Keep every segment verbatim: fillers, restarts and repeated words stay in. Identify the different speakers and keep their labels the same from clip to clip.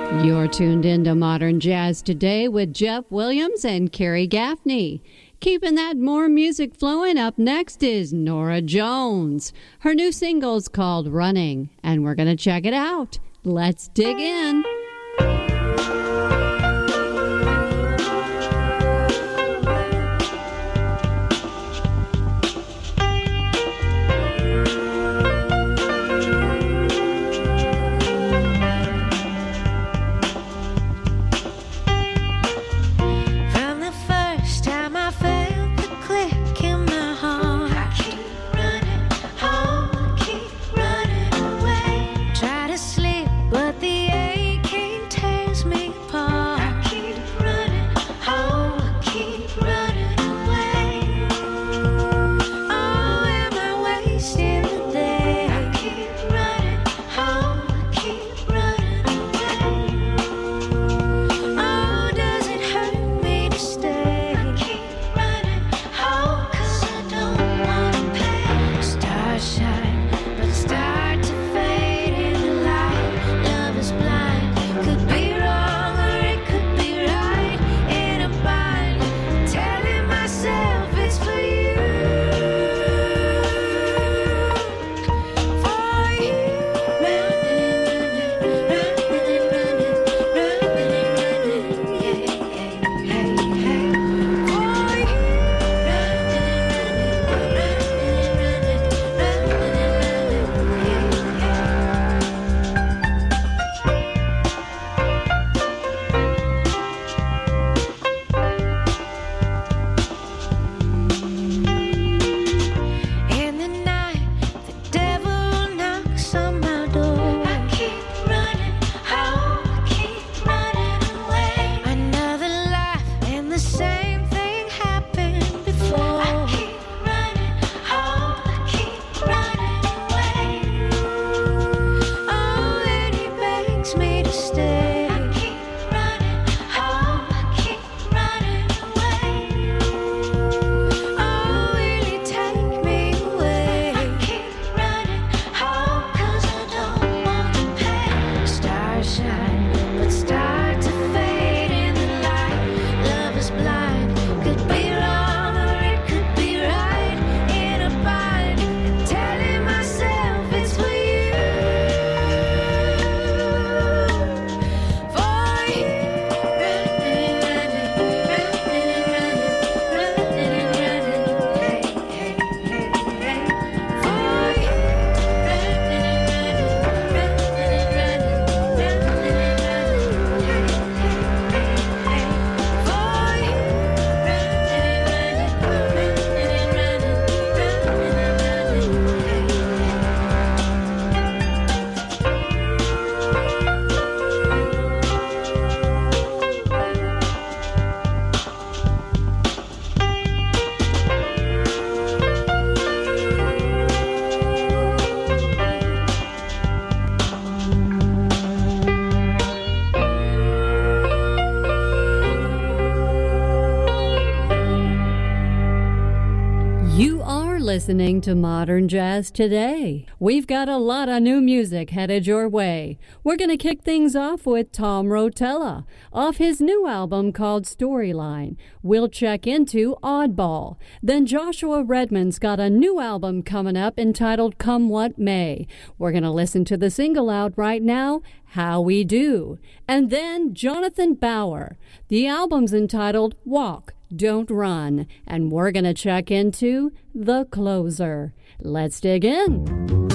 Speaker 1: You're tuned into Modern Jazz Today with Jeff Williams and Carrie Gaffney. Keeping that more music flowing, up next is Norah Jones. Her new single's called Running, and we're going to check it out. Let's dig in.
Speaker 2: But the aching tears me apart. I keep running home, I keep running away. Oh, am I wasting the day? I keep running home, I keep running away. Oh, does it hurt me to stay? I keep running home, 'cause I don't wanna pay. Stars shine, but start to fade in the light. Love is blind, could be wrong or it could be right. In a bind, telling myself it's for you, for you. Running, running, running, running, running, yeah, yeah, hey, hey. For you, running, running, running, running, running, yeah, yeah. In the night, the devil knocks on my door. I keep running home, I keep running away. Another life and the same thing happened before. I keep running home, I keep running away. Oh, and he begs me to stay. I keep running home, I keep running away. Oh, will you take me away? I keep running home, 'cause I don't wanna pay. Stars shine, but start to fade in the light. Love is blind, could be wrong or it could be right. In a bind, telling myself it's for you, for you. Running, running, running, running, running, running, hey, hey, hey, hey. For you, running, running, running, running, running, running, hey, hey, hey, hey. For you, running, running, running, running, running,
Speaker 1: You are listening to Modern Jazz Today. We've got a lot of new music headed your way. We're going to kick things off with Tom Rotella off his new album called Storyline. We'll check into Oddball. Then Joshua Redman's got a new album coming up entitled Come What May. We're going to listen to the single out right now, How We Do. And then Jonathan Bauer. The album's entitled Walk, Don't Run, and we're going to check into The Closer. Let's dig in.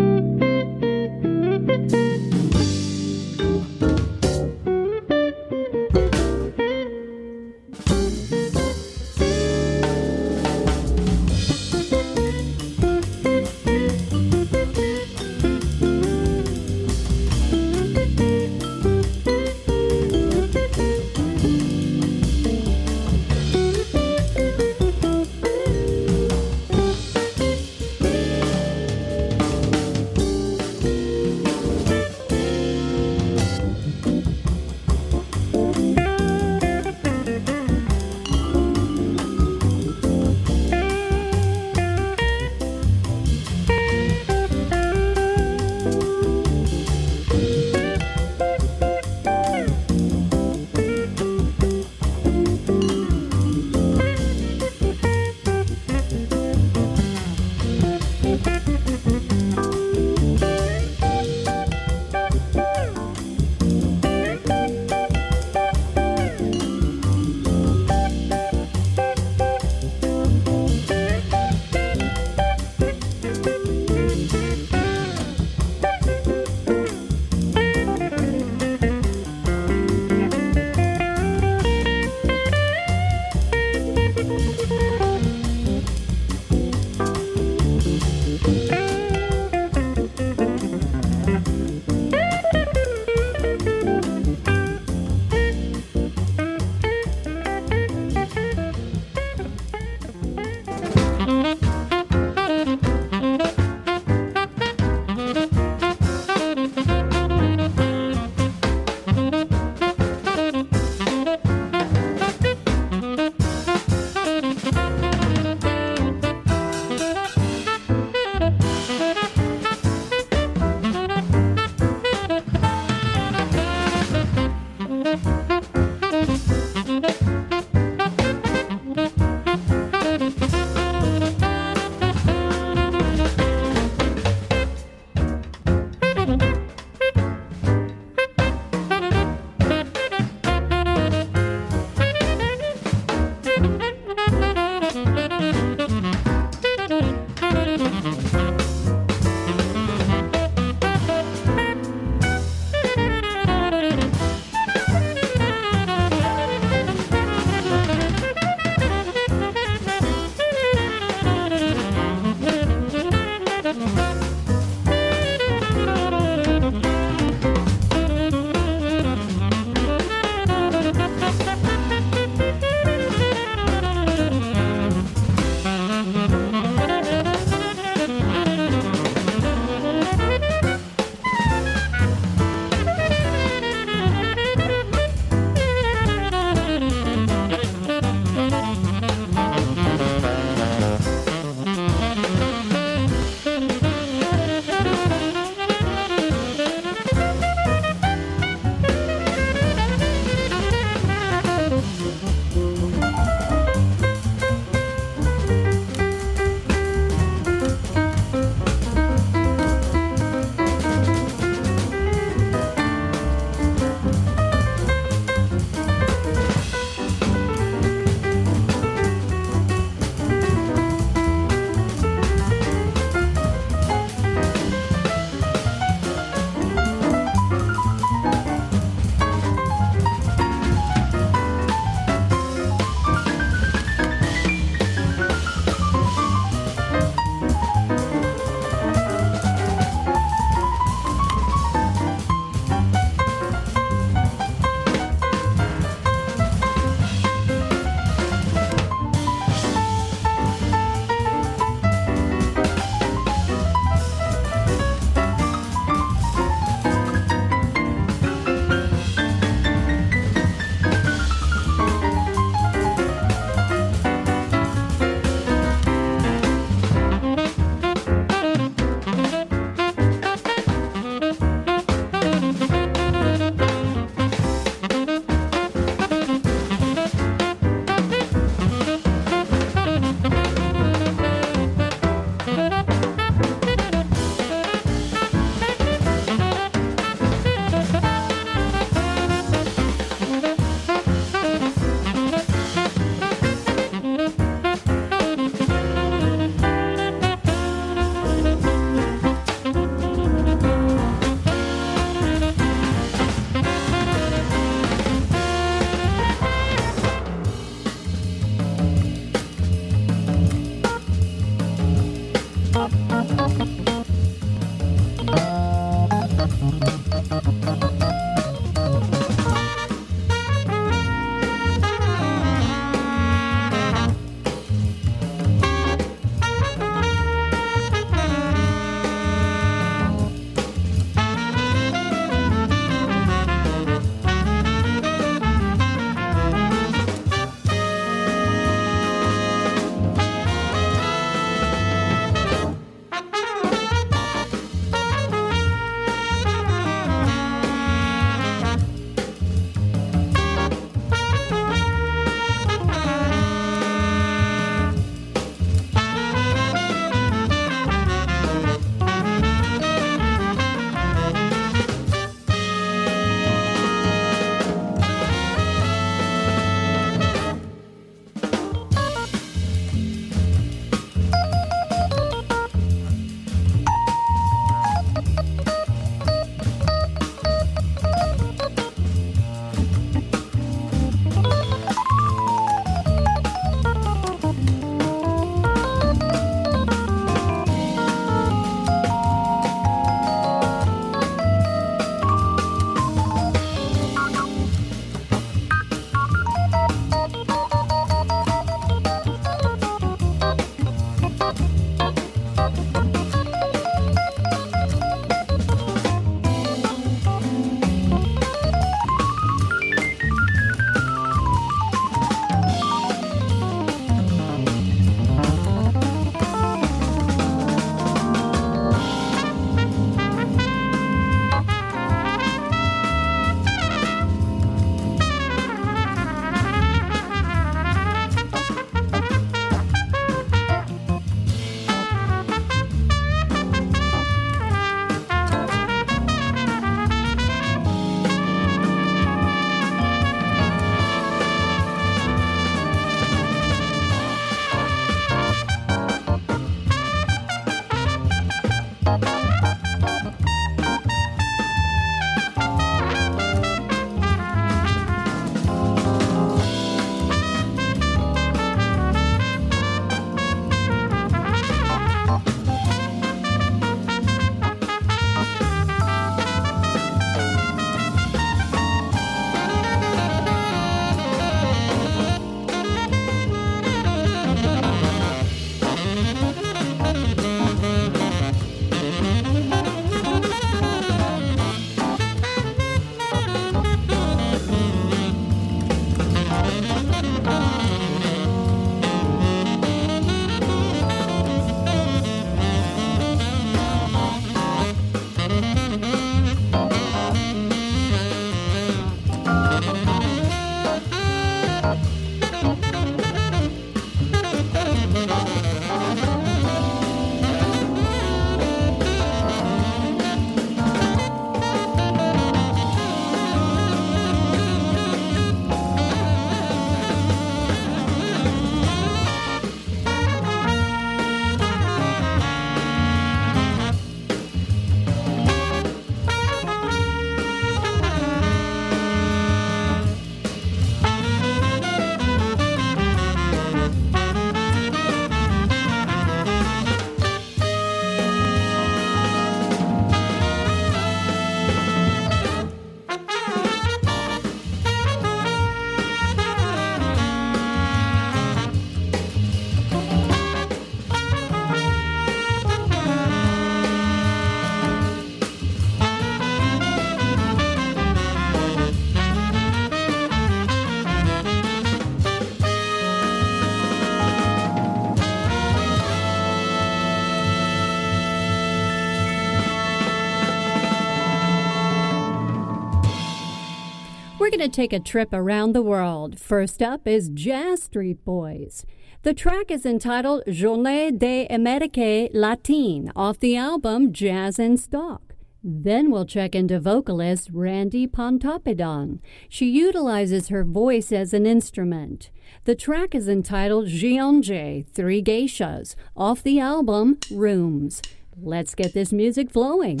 Speaker 1: We're going to take a trip around the world. First up is Jazz Street Boys. The track is entitled Journée d'Amérique Latine off the album Jazz in Stock. Then we'll check into vocalist Randy Pontoppidan. She utilizes her voice as an instrument. The track is entitled Gionje, Three Geishas, off the album Rooms. Let's get this music flowing.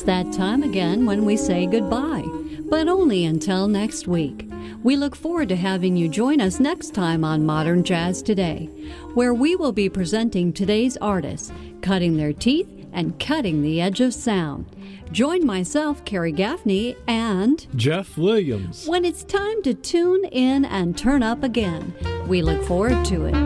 Speaker 1: It's that time again when we say goodbye, but only until next week. We look forward to having you join us next time on Modern Jazz Today, where we will be presenting today's artists, cutting their teeth and cutting the edge of sound. Join myself, Carrie Gaffney, and
Speaker 3: Jeff Williams
Speaker 1: when it's time to tune in and turn up again. We look forward to it.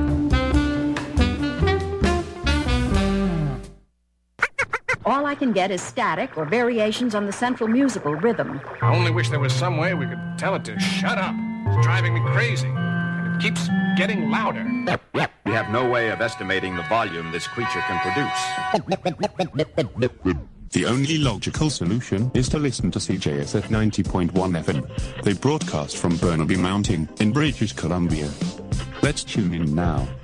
Speaker 4: All I can get is static or variations on the central musical rhythm.
Speaker 5: I only wish there was some way we could tell it to shut up. It's driving me crazy. And it keeps getting louder.
Speaker 6: We have no way of estimating the volume this creature can produce.
Speaker 7: The only logical solution is to listen to C J S at ninety point one F M. They broadcast from Burnaby Mountain in British Columbia. Let's tune in now.